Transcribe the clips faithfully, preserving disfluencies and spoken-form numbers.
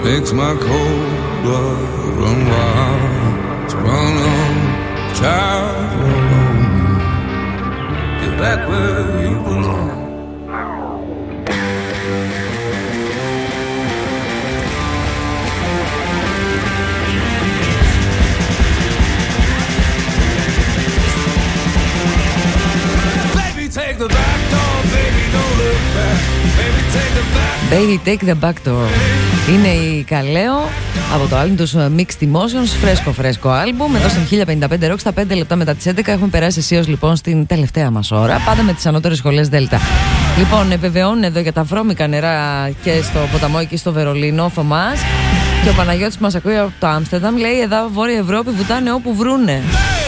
makes my cold blood run wild. So run on, child, run on. Get back where you belong. Baby, take the back door, baby, don't look back. Baby, take the back door. Baby, take the back door. Είναι η Καλέο από το άλμπουμ τους Mixed Emotions, φρέσκο φρέσκο άλμπουμ. Εδώ στην χίλια πενήντα πέντε Rock, στα πέντε λεπτά μετά τις έντεκα έχουμε περάσει αισίως λοιπόν στην τελευταία μας ώρα. Πάντα με τις ανώτερες σχολές Δέλτα. Λοιπόν, επιβεβαιώνουν εδώ για τα βρώμικα νερά και στο ποταμό εκεί στο Βερολίνο ο Θωμάς. Και ο Παναγιώτης που μας ακούει από το Άμστερνταμ λέει: εδώ Βόρεια Ευρώπη βουτάνε όπου βρούνε.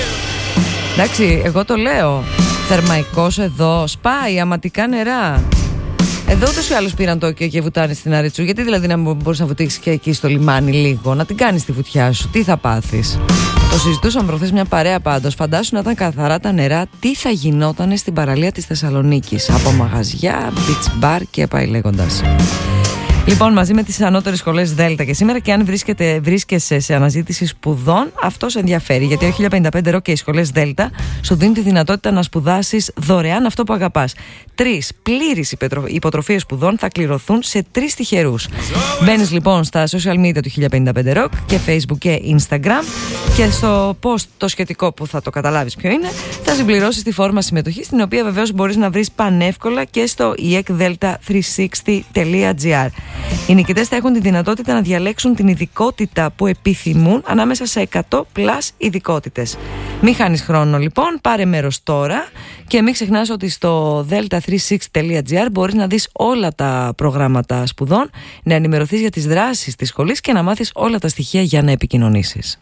Εντάξει, εγώ το λέω. Θερμαϊκός εδώ, σπάει αματικά νερά. Εδώ ούτως ή άλλως πήραν Τόκιο και βουτάνε στην Αριτσού. Γιατί δηλαδή να μην μπορείς να βουτήξεις και εκεί στο λιμάνι λίγο, να την κάνεις τη βουτιά σου, τι θα πάθεις. Το συζητούσαμε προχθές μια παρέα πάντως. Φαντάσου να ήταν καθαρά τα νερά, τι θα γινότανε στην παραλία της Θεσσαλονίκης. Από μαγαζιά, beach bar και πάει λέγοντας. Λοιπόν, μαζί με τις ανώτερες σχολές Δέλτα και σήμερα, και αν βρίσκεται, βρίσκεσαι σε αναζήτηση σπουδών, αυτό σε ενδιαφέρει. Γιατί ο χίλια πενήντα πέντε Rock και οι σχολές Δέλτα σου δίνουν τη δυνατότητα να σπουδάσεις δωρεάν αυτό που αγαπάς. Τρεις πλήρεις υποτροφίες σπουδών θα κληρωθούν σε τρεις τυχερούς. Μπαίνεις λοιπόν στα social media του χίλια πενήντα πέντε Rock και Facebook και Instagram, και στο post το σχετικό που θα το καταλάβεις ποιο είναι, θα συμπληρώσεις τη φόρμα συμμετοχής, την οποία βεβαίως μπορείς να βρεις πανεύκολα και στο ι ι κ δέλτα τριακόσια εξήντα τελεία τζι άρ. Οι νικητές θα έχουν τη δυνατότητα να διαλέξουν την ειδικότητα που επιθυμούν ανάμεσα σε εκατό πλας ειδικότητες. Μην χάνεις χρόνο λοιπόν, πάρε μέρος τώρα και μην ξεχνάς ότι στο δέλτα τριακόσια εξήντα τελεία τζι άρ μπορείς να δεις όλα τα προγράμματα σπουδών, να ενημερωθείς για τις δράσεις της σχολής και να μάθεις όλα τα στοιχεία για να επικοινωνήσεις.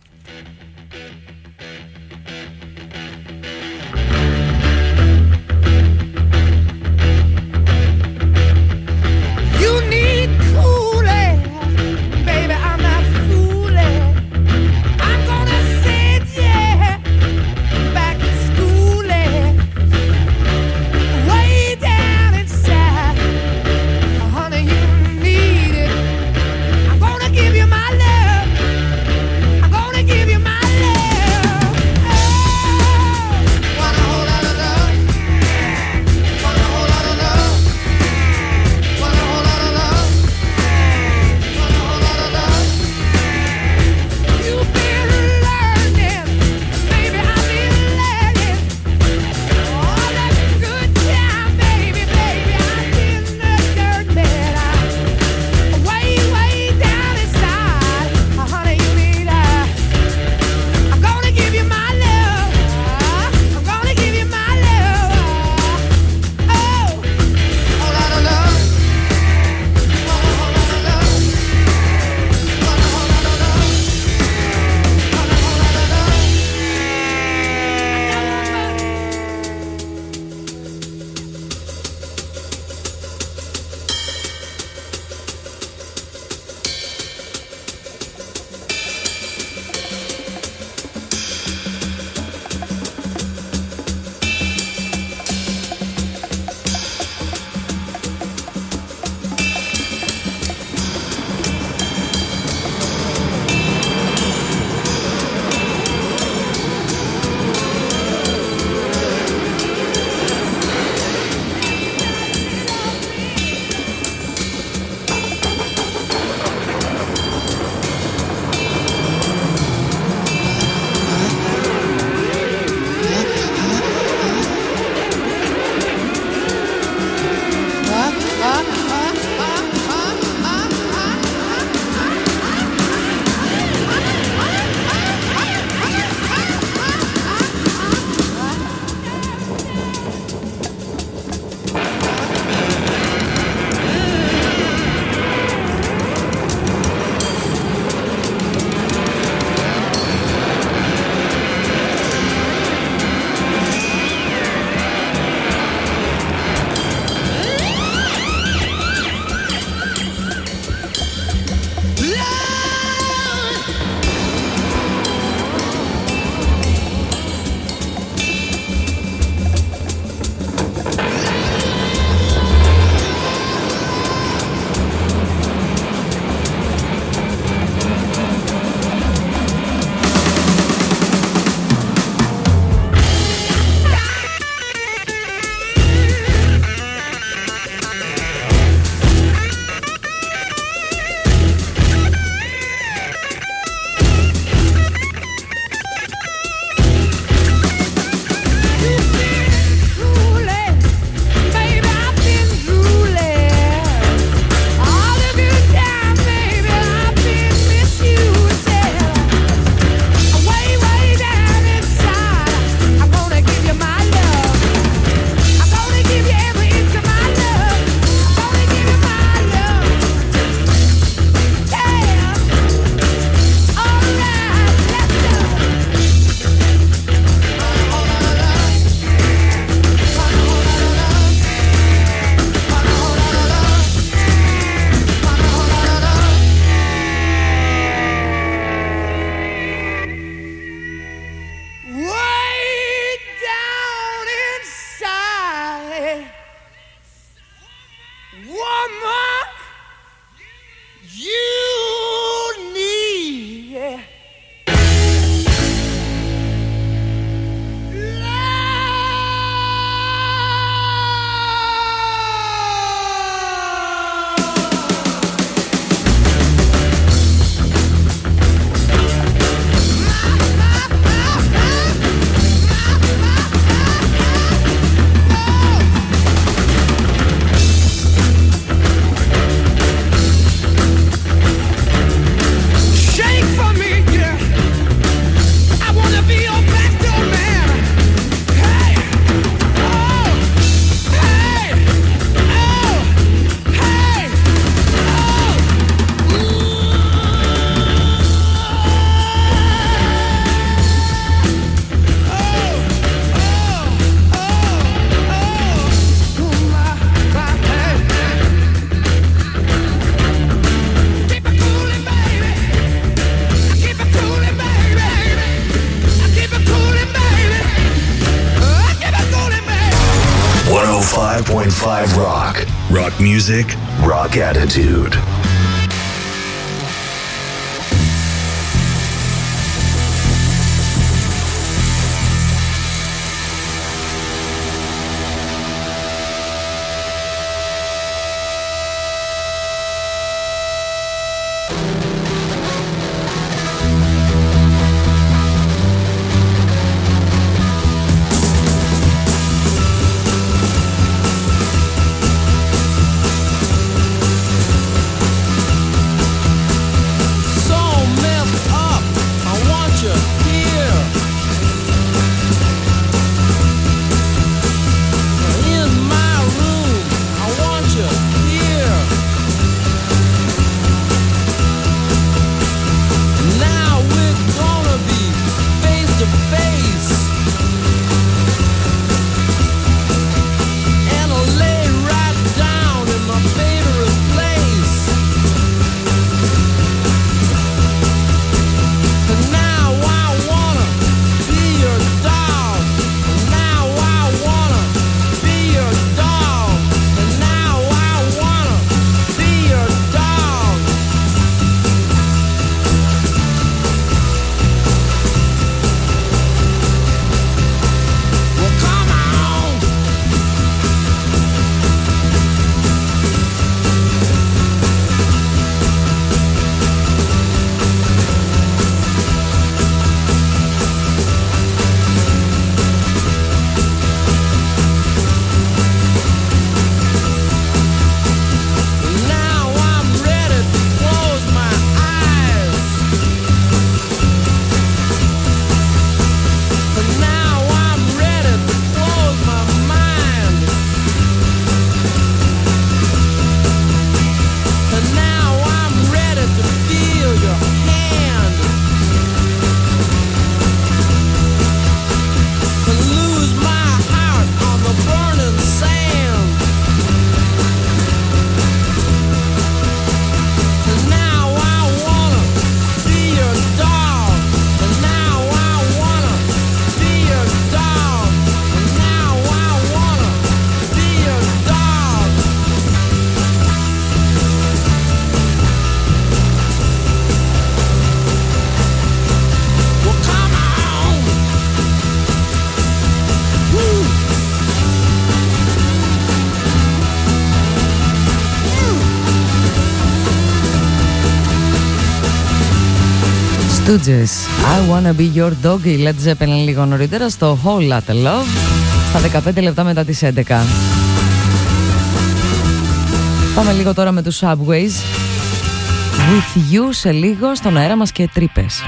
Give you my love. I'm gonna point five Rock. Rock music, rock attitude. Stooges, I Wanna Be Your Dog, η Led Zeppelin λίγο νωρίτερα στο Whole Lotta Love, στα δεκαπέντε λεπτά μετά τις έντεκα. Πάμε λίγο τώρα με τους Subways. With You σε λίγο στον αέρα μας και τρύπες.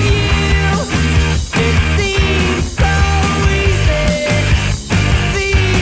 See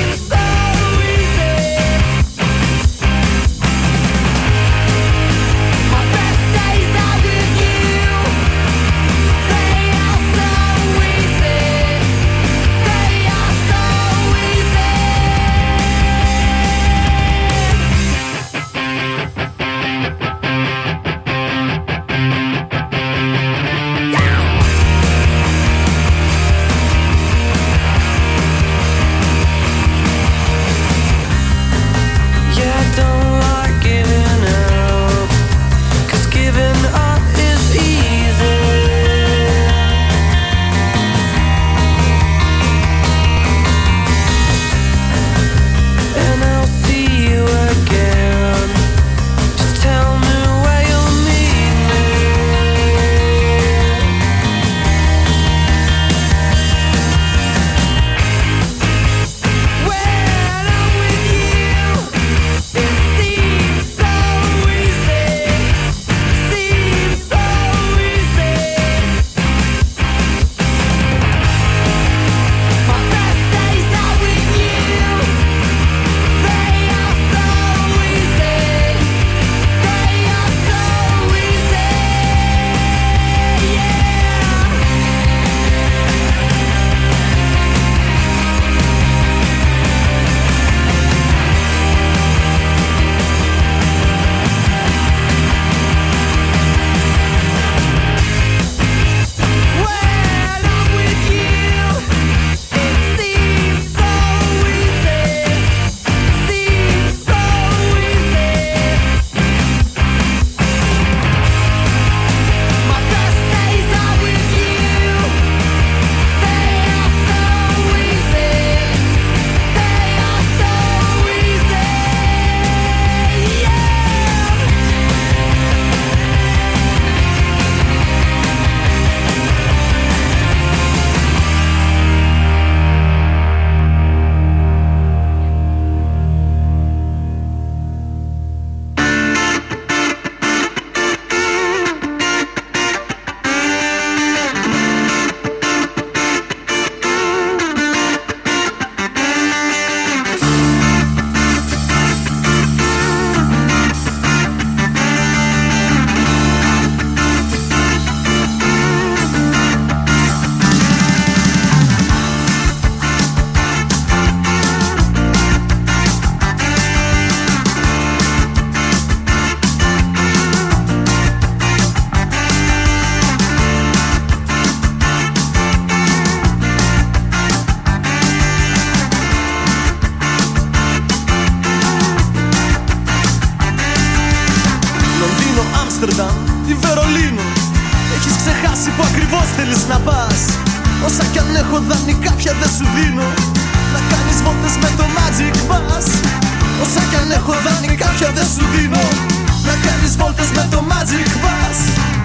Άμστερνταμ ή Βερολίνο. Έχεις ξεχάσει που ακριβώς θέλεις να πας. Όσα κι αν έχω δανεικά πια δεν σου δίνω. Να κάνεις βόλτες με το Magic Bus. Όσα κι αν έχω δανεικά πια δεν σου δίνω. Να κάνεις βόλτες με το Magic Bus.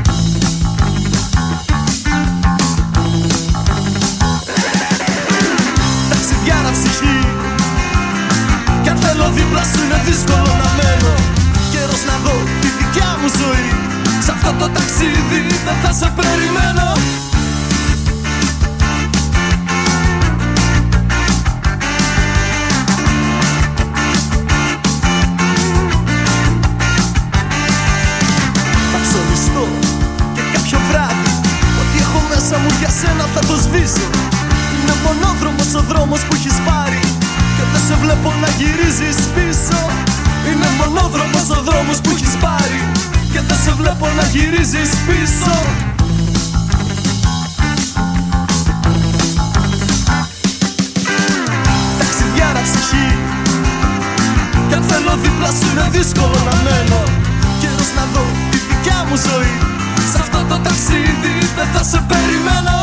Ταξιδιάρα ψυχή, κι αν θέλω δίπλα σου είναι δύσκολο να μένω. Καιρός να δω τη δικιά μου ζωή. Σ' αυτό το ταξίδι δεν θα σε περιμένω. Θα ψωνιστώ και κάποιο βράδυ. Ό,τι έχω μέσα μου για σένα θα το σβήσω. Είναι μονόδρομος ο δρόμος που έχεις πάρει και δεν σε βλέπω να γυρίζεις πίσω. Είναι μονόδρομος ο δρόμος που έχεις πάρει και δεν σε βλέπω να γυρίζεις πίσω. Ταξιδιάρα ψυχή, κι αν θέλω δίπλα σου είναι δύσκολο να μένω. Καιρός να δω τη δικιά μου ζωή. Σ' αυτό το ταξίδι δεν θα σε περιμένω.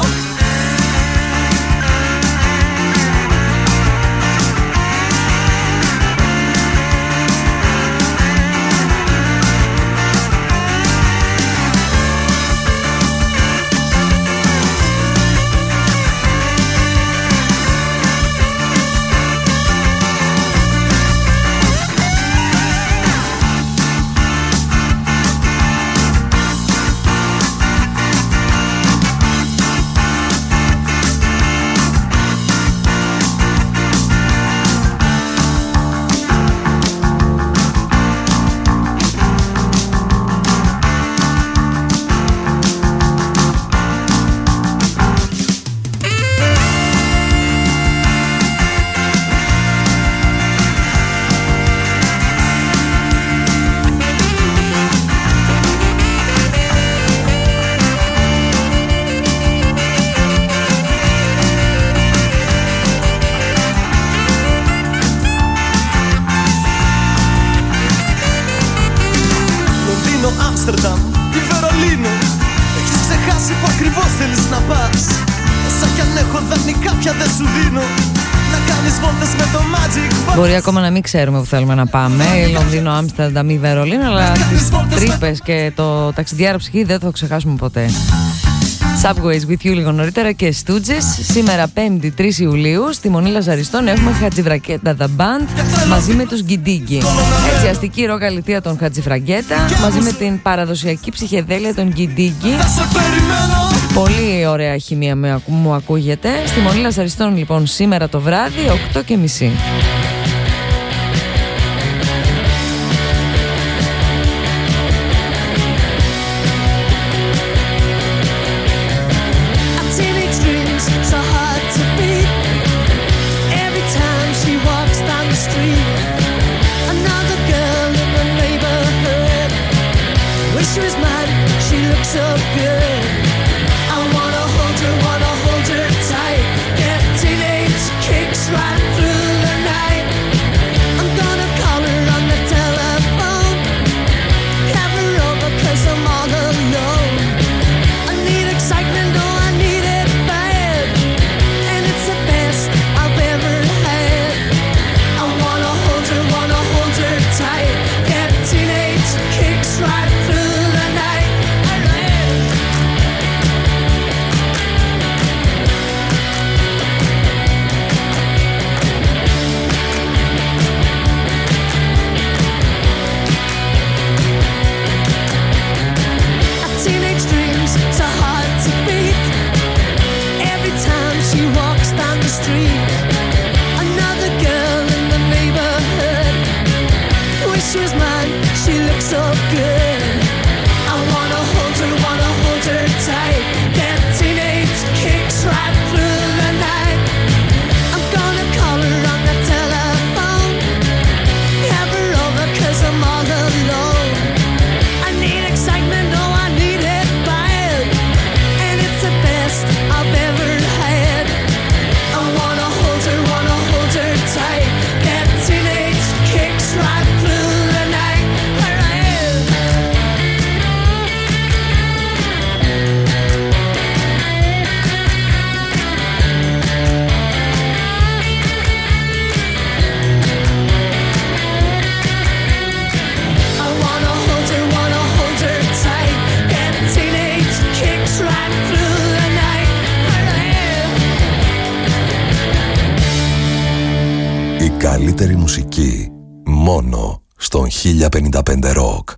Άμστερνταμ ή Βερολίνο. Έχεις ξεχάσει που ακριβώς θέλεις να πας. Όσα κι αν έχω δανεικά πια δεν σου δίνω. Να κάνεις βόλτες με το Magic Bus. Μπορεί ακόμα να μην ξέρουμε που θέλουμε να πάμε, Λονδίνο, Άμστερνταμ ή Βερολίνο, αλλά τις τρύπες και το ταξιδιάρα ψυχή δεν θα το ξεχάσουμε ποτέ. Subways with you λίγο νωρίτερα και Stooges. Σήμερα πέμπτη τρεις Ιουλίου στη Μονή Λαζαριστών έχουμε Χατζιφραγκέτα The Band μαζί με τους Γκιντίγκι. Έτσι αστική ροκ αληθεία των Χατζιφραγκέτα μαζί με την παραδοσιακή ψυχεδέλεια των Γκιντίγκι. Πολύ ωραία χημεία μου ακούγεται. Στη Μονή Λαζαριστών λοιπόν σήμερα το βράδυ οκτώ και μισή. So good, I wanna hold her, wanna hold her tight. Get teenage kicks right through the night. I'm gonna call her on the telephone, have her over 'cause I'm all alone. I need excitement, oh I need it bad, and it's the best I've ever had. I wanna hold her, wanna hold her tight. Get teenage kicks right through the night. Another girl in the neighborhood, wish she was mine, she looks so good. I wanna hold her, wanna hold her tight. Get teenage kicks right through the night. I'm gonna call her on the telephone, have her over 'cause I'm all alone. I need excitement, oh I need it bad, and it's the best I've ever had. I wanna hold her, wanna hold her tight. Get teenage kicks right through the night. Alright. καλύτερη μουσική μόνο στον χίλια πενήντα πέντε Rock.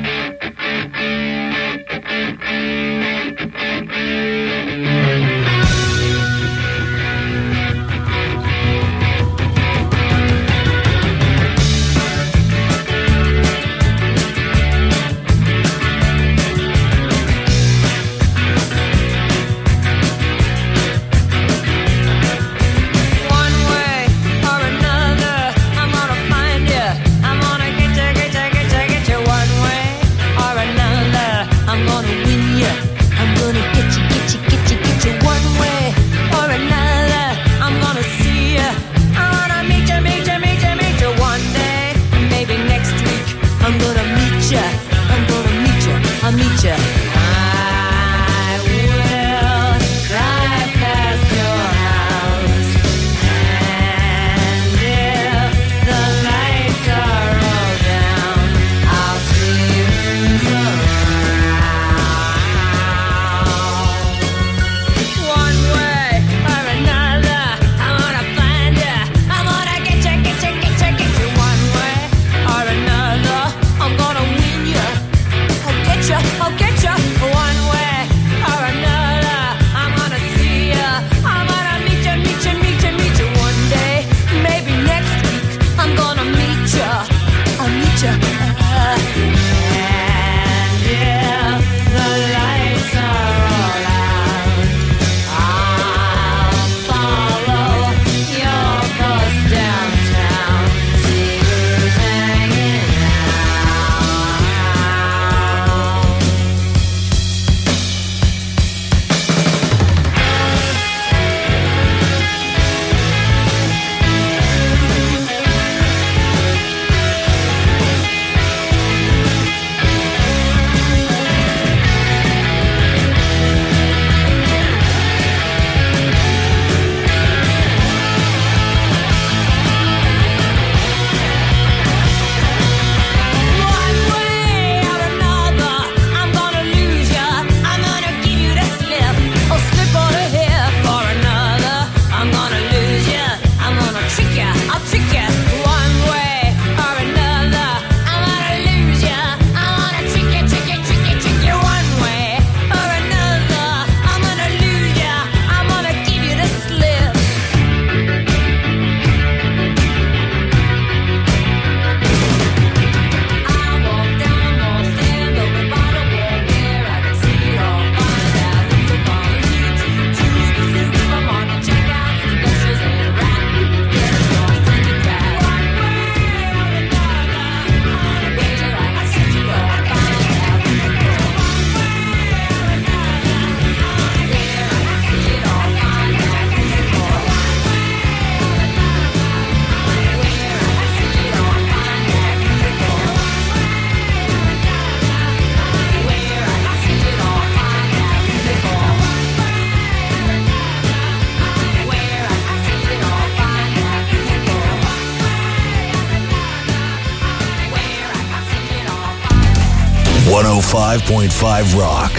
εκατόν πέντε κόμμα πέντε Rock.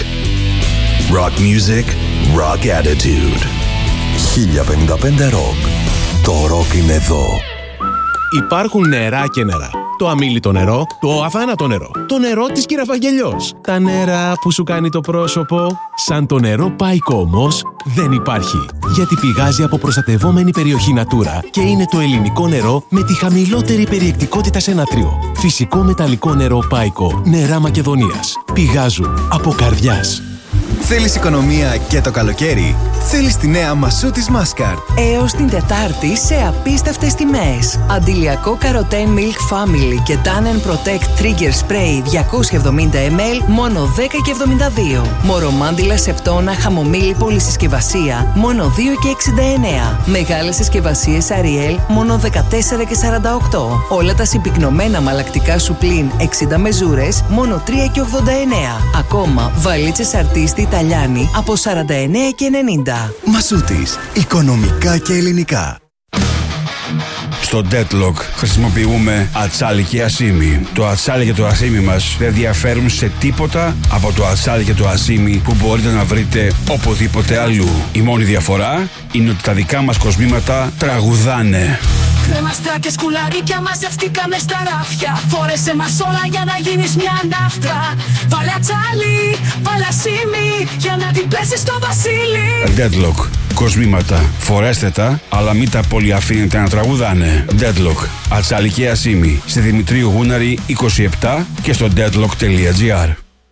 Rock music, rock attitude. χίλια πενήντα πέντε Rock. Το rock είναι εδώ. Υπάρχουν νερά και νερά. Το αμίλητο νερό, το αθάνατο νερό, το νερό της Κυραφαγγελιός. Τα νερά που σου κάνει το πρόσωπο. Σαν το νερό Πάικο όμως δεν υπάρχει. Γιατί πηγάζει από προστατευόμενη περιοχή Natura και είναι το ελληνικό νερό με τη χαμηλότερη περιεκτικότητα σε νατρίο. Φυσικό μεταλλικό νερό Πάικο, νερά Μακεδονίας. Πηγάζουν από καρδιάς. Θέλεις οικονομία και το καλοκαίρι? Θέλεις τη νέα Μασούτης Μάσκαρ. Έως την Τετάρτη σε απίστευτες τιμές. Αντιλιακό Καροτέν Milk Family και Tannen Protect Trigger Spray διακόσια εβδομήντα μιλιλίτρα μόνο δέκα και εβδομήντα δύο. Μορομάντιλα Σεπτόνα Χαμομήλι Πολυσυσκευασία μόνο δύο και εξήντα εννέα. Μεγάλες συσκευασίες Ariel μόνο δεκατέσσερα και σαράντα οκτώ. Όλα τα συμπυκνωμένα μαλακτικά σου πλην εξήντα μεζούρες μόνο τρία και ογδόντα εννέα. Ακόμα βαλίτσες αρτίστη Ιταλιάνη από σαράντα εννέα και ενενήντα. Μασούτης. Οικονομικά και ελληνικά. Στο Deadlock χρησιμοποιούμε ατσάλι και ασίμι. Το ατσάλι και το ασίμι μας δεν διαφέρουν σε τίποτα από το ατσάλι και το ασίμι που μπορείτε να βρείτε οπουδήποτε αλλού. Η μόνη διαφορά είναι ότι τα δικά μας κοσμήματα τραγουδάνε. Κρέμαστρα και σκουλαρίκια μαζευτήκαμε στα ράφια. Φόρεσε μας όλα για να γίνεις μια ναύτρα. Βάλε ατσάλι, βάλε ασίμι για να την πέσεις στο βασίλι. Deadlock. Κοσμήματα. Φορέστε τα, αλλά μην τα πολύ αφήνετε να τραγουδάνε. Deadlock. Ατσάλι και ασίμι. Στη Δημητρίου Γούναρη είκοσι επτά και στο deadlock τελεία gr.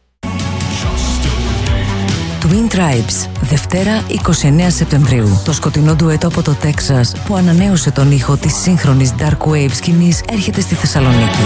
Twin Tribes, Δευτέρα εικοστή ενάτη Σεπτεμβρίου. Το σκοτεινό ντουέτο από το Τέξας που ανανέωσε τον ήχο της σύγχρονης Dark Wave σκηνής έρχεται στη Θεσσαλονίκη.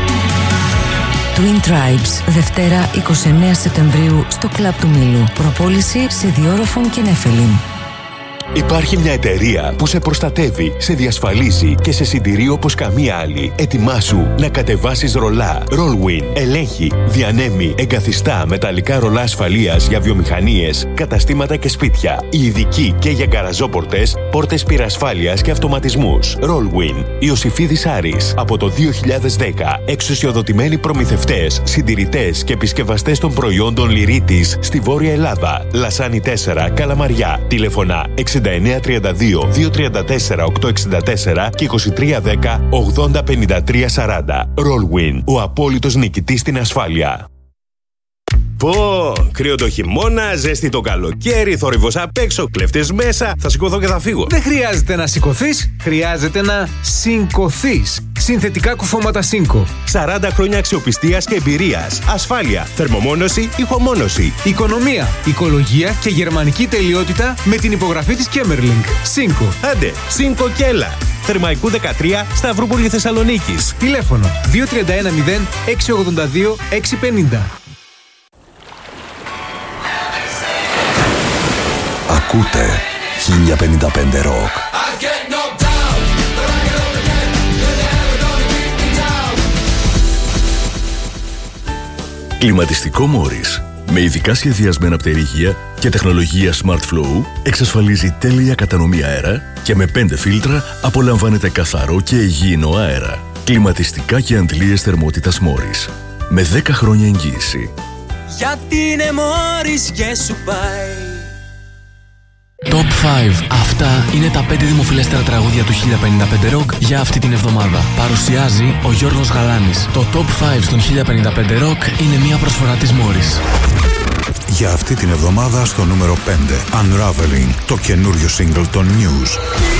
Twin Tribes, Δευτέρα εικοστή ενάτη Σεπτεμβρίου στο κλαμπ του Μήλου. Προπόληση σε διόροφων και Νέφελιν. Υπάρχει μια εταιρεία που σε προστατεύει, σε διασφαλίζει και σε συντηρεί όπως καμία άλλη. Ετοιμάσου να κατεβάσεις ρολά. Rollwin ελέγχει, διανέμει, εγκαθιστά μεταλλικά ρολά ασφαλείας για βιομηχανίες, καταστήματα και σπίτια. Οι ειδικοί και για γκαραζόπορτες, πόρτες πυρασφάλειας και αυτοματισμούς. Rollwin. Ιωσηφίδης Άρης. Από το δύο χιλιάδες δέκα. Εξουσιοδοτημένοι προμηθευτές, συντηρητές και επισκευαστές των προϊόντων Λυρίτης στη Βόρεια Ελλάδα. Λασάνι τέσσερα, Καλαμαριά. Τηλεφωνά εξήντα εννέα τριάντα δύο διακόσια τριάντα τέσσερα οκτακόσια εξήντα τέσσερα και είκοσι τρία δέκα ογδόντα πενήντα τρία σαράντα. Rollwin, ο απόλυτος νικητής στην ασφάλεια. Πω, κρύο το χειμώνα, ζέστη το καλοκαίρι, θόρυβος απ' έξω, κλέφτες μέσα, θα σηκωθώ και θα φύγω. Δεν χρειάζεται να σηκωθείς, χρειάζεται να συγκωθείς. Συνθετικά κουφώματα Σίνκο. σαράντα χρόνια αξιοπιστίας και εμπειρίας. Ασφάλεια, θερμομόνωση, ηχομόνωση. Οικονομία, οικολογία και γερμανική τελειότητα με την υπογραφή της Κέμερλινγκ. Σίνκο. Άντε, Σίνκο και έλα. Θερμαϊκού δεκατρία, Σταυρούπολη Θεσσαλονίκης. Τηλέφωνο δύο τρία ένα μηδέν έξι ογδόντα δύο έξι πενήντα. Ακούτε χίλια πενήντα πέντε Rock. Κλιματιστικό Μόρις. Με ειδικά σχεδιασμένα πτερίγια και τεχνολογία Smart Flow εξασφαλίζει τέλεια κατανομή αέρα και με πέντε φίλτρα απολαμβάνετε καθαρό και υγιεινό αέρα. Κλιματιστικά και αντλίες θερμότητας Μόρις. Με δέκα χρόνια εγγύηση. Γιατί είναι Μόρις και σου πάει. Top πέντε. Αυτά είναι τα πέντε δημοφιλέστερα τραγούδια του χίλια πενήντα πέντε Rock για αυτή την εβδομάδα. Παρουσιάζει ο Γιώργος Γαλάνης. Το Top πέντε στον χίλια πενήντα πέντε Rock είναι μια προσφορά της Morris. Για αυτή την εβδομάδα στο νούμερο πέντε, Unraveling, το καινούριο single των News.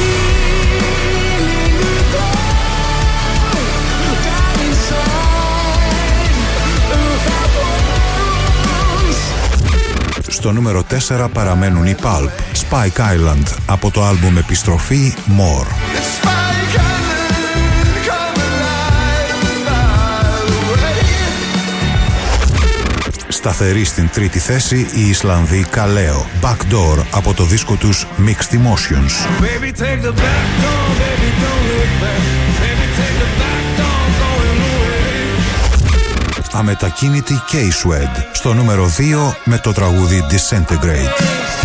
Στο νούμερο τέσσερα παραμένουν οι Pulp, Spike Island, από το άλμπουμ Επιστροφή More. Σταθερή στην τρίτη θέση η Ισλανδή Kaleo, Backdoor, από το δίσκο τους Mixed Emotions. Αμετακίνητη K-Swed στο νούμερο δύο με το τραγούδι Disintegrate.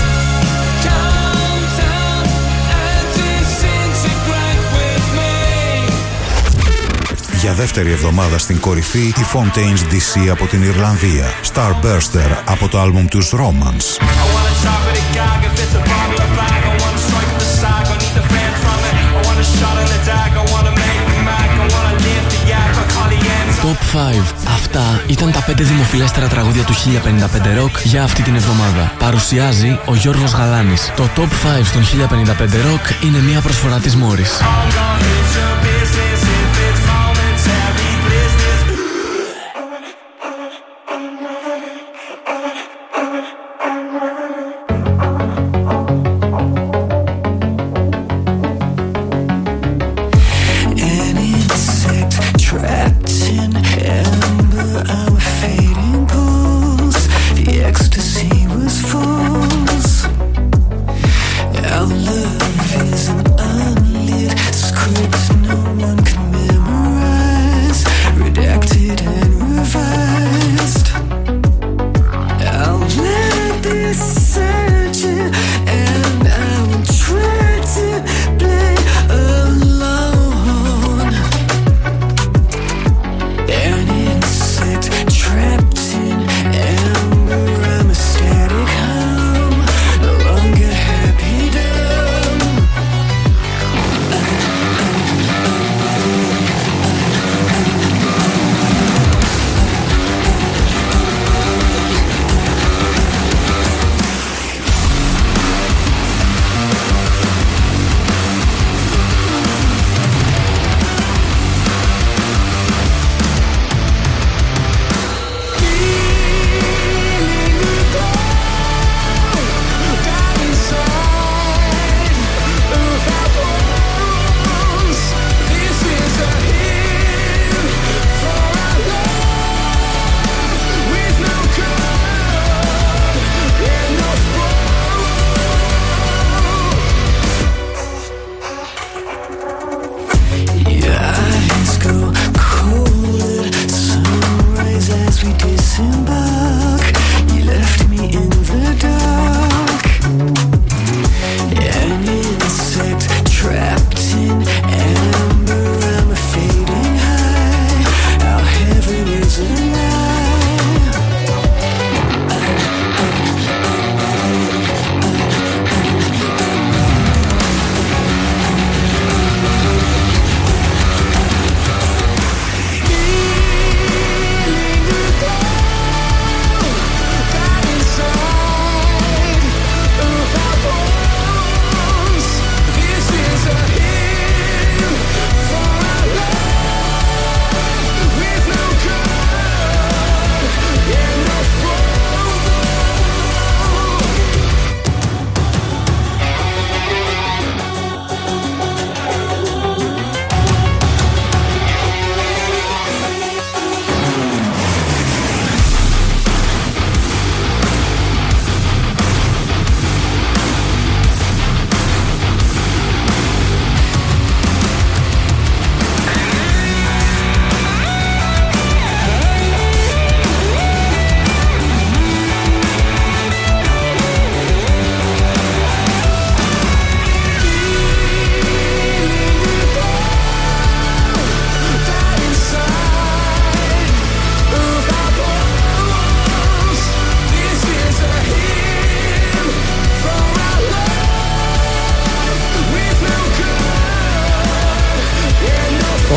Για δεύτερη εβδομάδα στην κορυφή η Fontaines ντι σι από την Ιρλανδία, Starburster από το άλμπουμ τους Romance. Top πέντε. Αυτά ήταν τα πέντε δημοφιλέστερα τραγούδια του χίλια πενήντα πέντε Rock για αυτή την εβδομάδα. Παρουσιάζει ο Γιώργος Γαλάνης. Το Top πέντε στον χίλια πενήντα πέντε Rock είναι μια προσφορά της Morris. Our love is an unlit script, no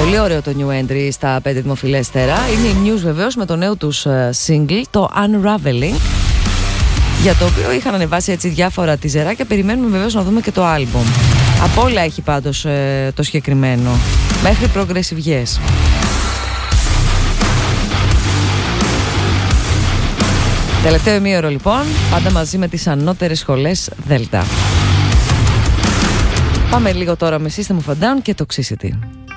Πολύ ωραίο το new entry στα πέντε δημοφιλέστερα. Είναι η News βεβαίως με το νέο τους single, το Unraveling, για το οποίο είχαν ανεβάσει έτσι διάφορα τιζεράκια. Περιμένουμε βεβαίως να δούμε και το άλμπομ. Από όλα έχει πάντως ε, το συγκεκριμένο, μέχρι progressive yes. Τελευταίο ημίωρο λοιπόν, πάντα μαζί με τις ανώτερες σχολές Δέλτα. Πάμε λίγο τώρα με System of a Down και το Toxicity.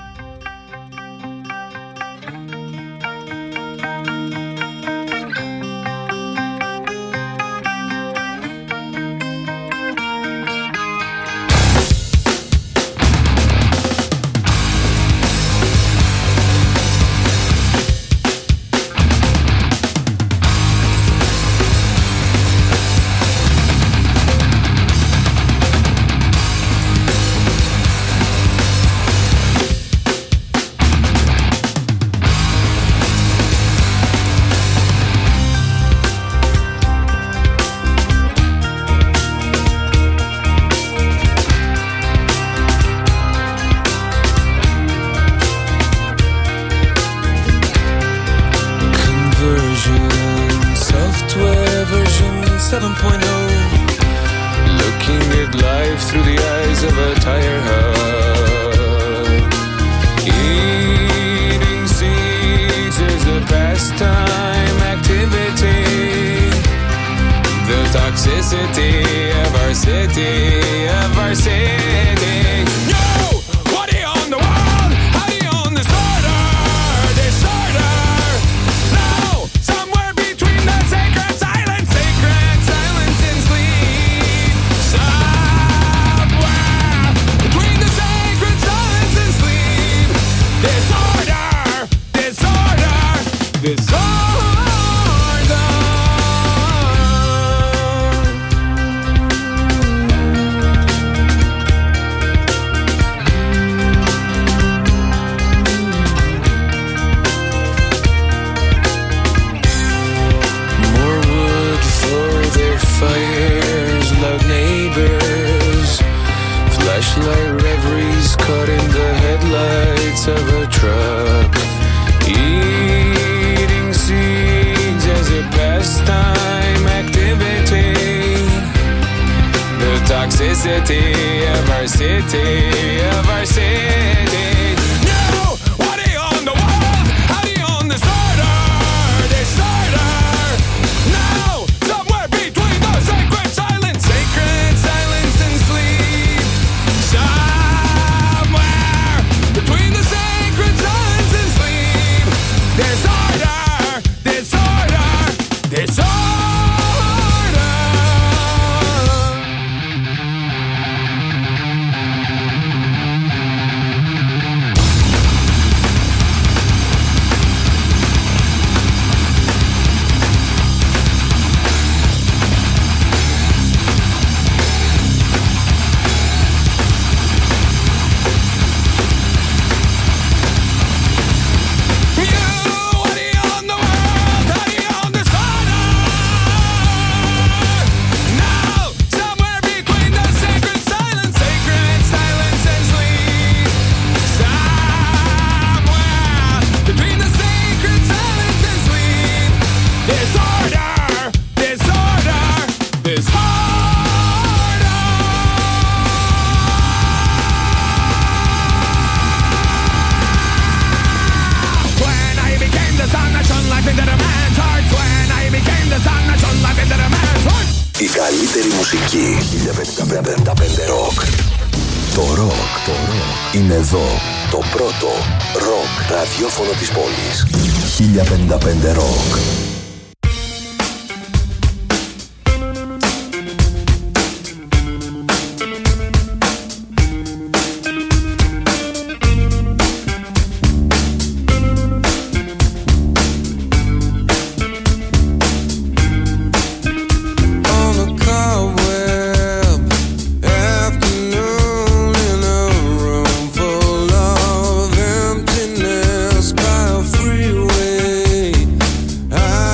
χίλια πενήντα πέντε Rock. I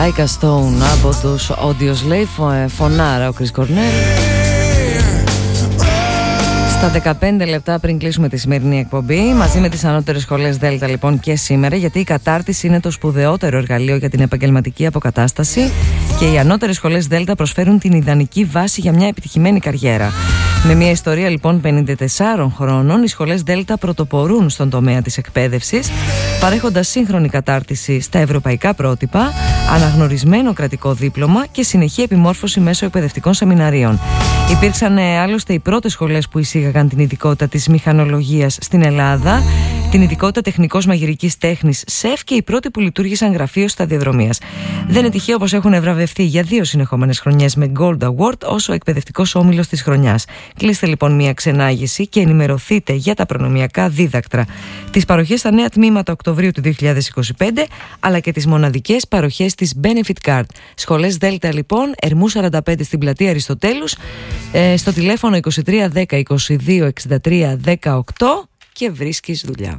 Like a Stone από τους Audio Slave, φωνάρα ο Chris Cornell. Στα δεκαπέντε λεπτά πριν κλείσουμε τη σημερινή εκπομπή, μαζί με τις ανώτερες σχολές Δέλτα λοιπόν και σήμερα, γιατί η κατάρτιση είναι το σπουδαιότερο εργαλείο για την επαγγελματική αποκατάσταση και οι ανώτερες σχολές Δέλτα προσφέρουν την ιδανική βάση για μια επιτυχημένη καριέρα. Με μια ιστορία λοιπόν πενήντα τεσσάρων χρόνων, οι σχολές Δέλτα πρωτοπορούν στον τομέα της εκπαίδευσης, παρέχοντας σύγχρονη κατάρτιση στα ευρωπαϊκά πρότυπα, αναγνωρισμένο κρατικό δίπλωμα και συνεχή επιμόρφωση μέσω εκπαιδευτικών σεμιναρίων. Υπήρξαν ε, άλλωστε οι πρώτες σχολές που εισήγαγαν την ειδικότητα της μηχανολογίας στην Ελλάδα, την ειδικότητα τεχνικός μαγειρικής τέχνης ΣΕΦ και οι πρώτοι που λειτουργήσαν γραφείο σταδιοδρομίας. Δεν είναι τυχαίο πως έχουν βραβευτεί για δύο συνεχόμενες χρονιές με Gold Award ως ο εκπαιδευτικός όμιλος της χρονιάς. Κλείστε λοιπόν μια ξενάγηση και ενημερωθείτε για τα προνομιακά δίδακτρα, τις παροχές στα νέα τμήματα Οκτωβρίου του δύο χιλιάδες είκοσι πέντε, αλλά και τις μοναδικές παροχές της Benefit Card. Σχολές Δέλτα λοιπόν, Ερμού σαράντα πέντε στην πλατεία Αριστοτέλους, ε, στο τηλέφωνο είκοσι τρία δέκα είκοσι δύο εξήντα τρία δεκαοκτώ και βρίσκεις δουλειά.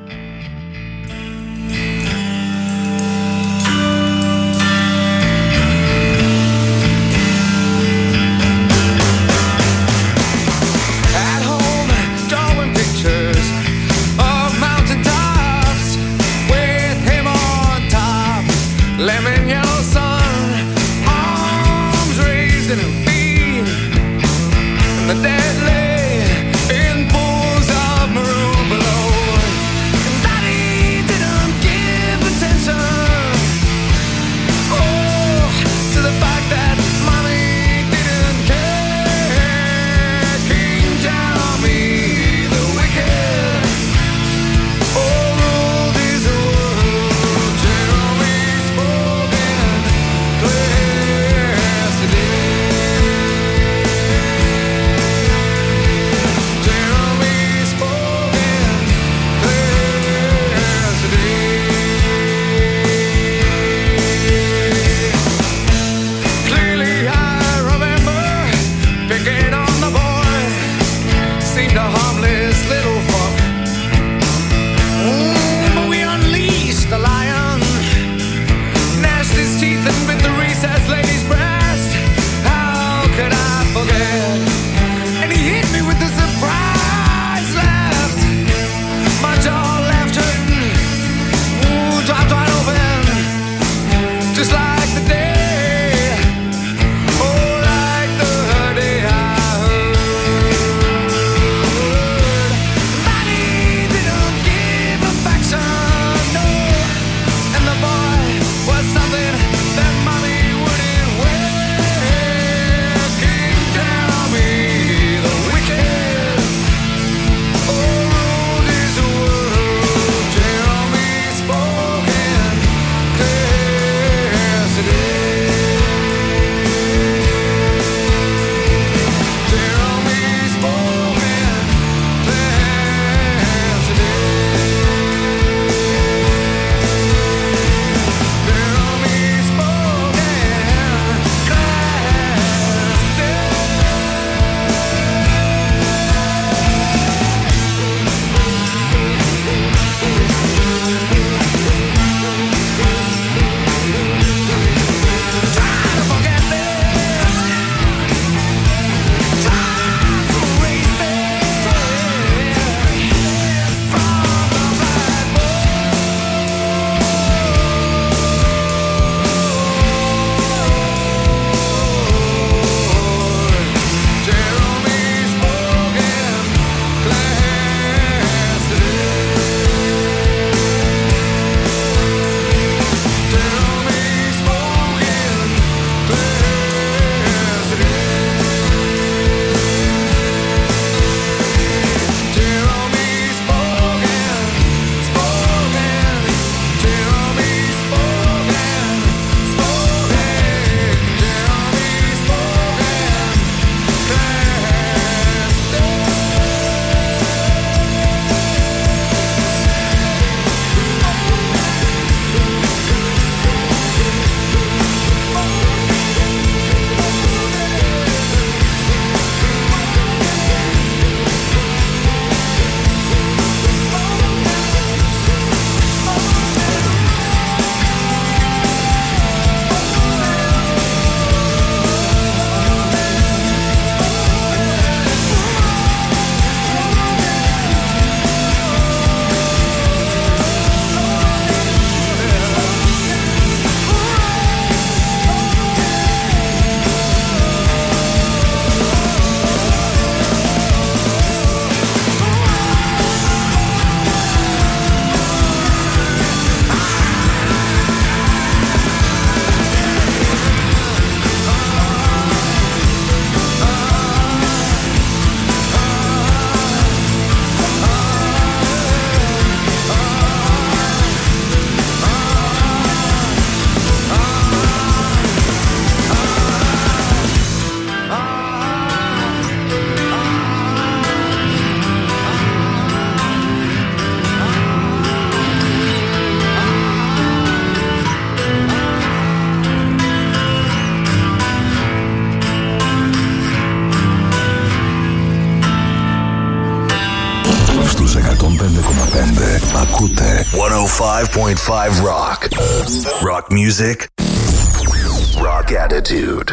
The deadly in pools of maroon below. And Daddy didn't give attention, oh, to the fact that Mommy didn't care. King Jeremy the wicked, oh, ruled his world. Jeremy spoken clear as today. εκατόν πέντε κόμμα πέντε. Ακούτε εκατόν πέντε κόμμα πέντε Rock. Rock music. Rock attitude.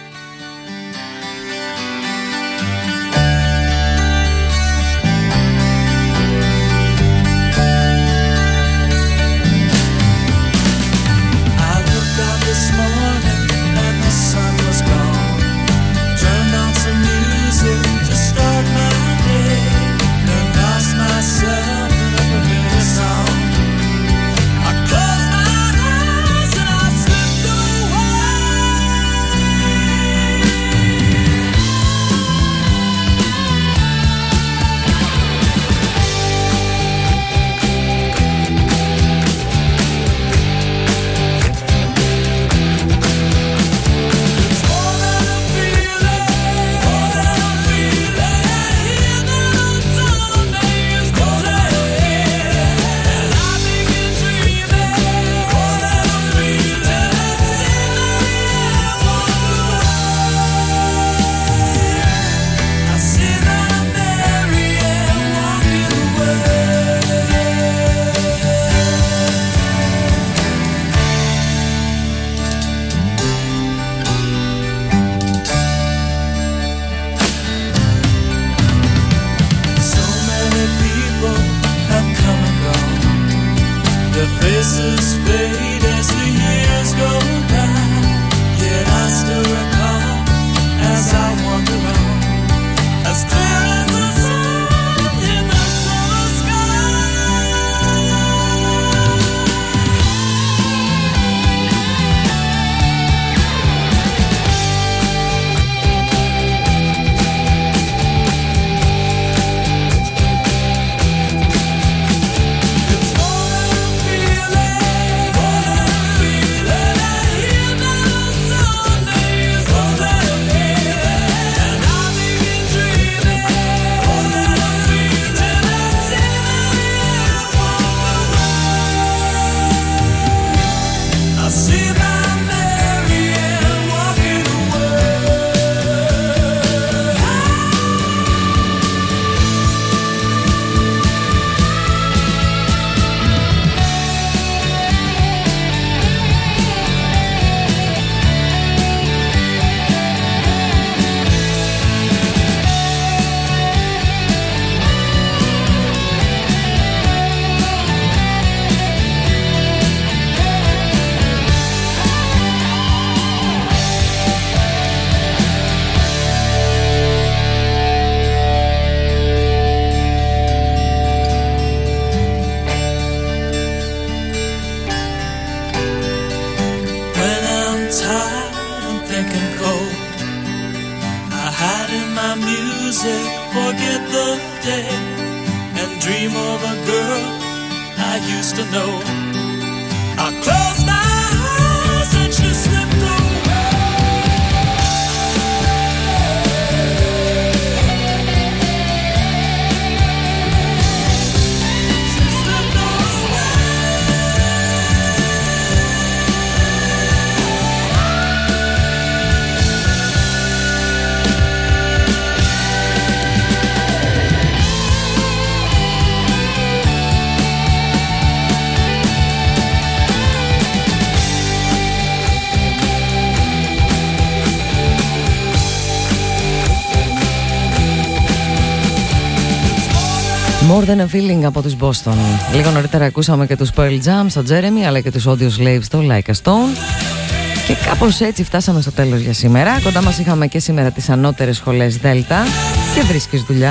More Than A Feeling από τους Boston. Λίγο νωρίτερα ακούσαμε και τους Pearl Jam στο Jeremy, αλλά και τους Audio Slave στο Like a Stone. Και κάπως έτσι φτάσαμε στο τέλος για σήμερα. Κοντά μας είχαμε και σήμερα τις ανώτερες σχολές Δέλτα και βρίσκεις δουλειά.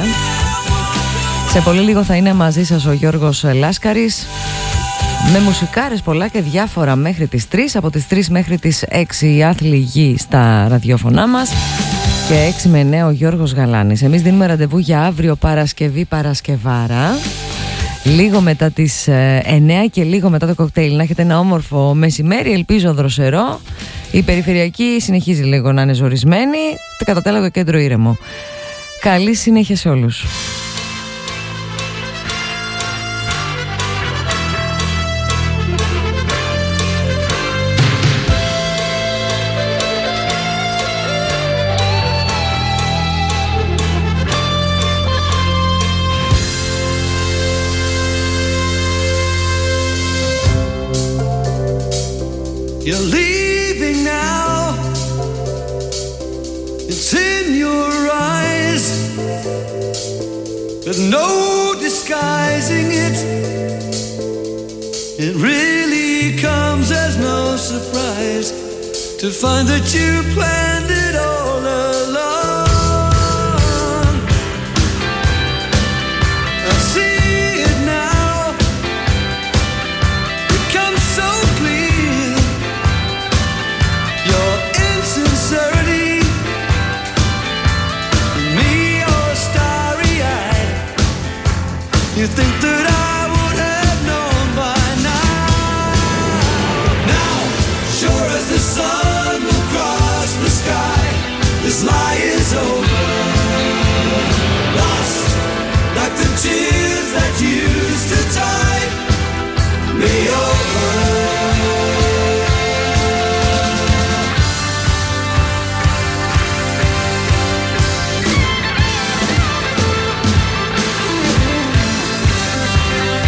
Σε πολύ λίγο θα είναι μαζί σας ο Γιώργος Λάσκαρης με μουσικάρες πολλά και διάφορα μέχρι τις τρεις. Από τις τρεις μέχρι τις έξι η άθλη γη στα ραδιόφωνά μας. Και έξι με εννέα ο Γιώργος Γαλάνης. Εμείς δίνουμε ραντεβού για αύριο Παρασκευή Παρασκευάρα. Λίγο μετά τις εννέα και λίγο μετά το κοκτέιλ. Να έχετε ένα όμορφο μεσημέρι, ελπίζω δροσερό. Η περιφερειακή συνεχίζει λίγο να είναι ζορισμένη. Κατά τα άλλα το κέντρο ήρεμο. Καλή συνέχεια σε όλους. You're leaving now. It's in your eyes. There's no disguising it. It really comes as no surprise to find that you planned it all along. I see it now. It comes so clear. Your insincerity, me, you're starry-eyed. You think that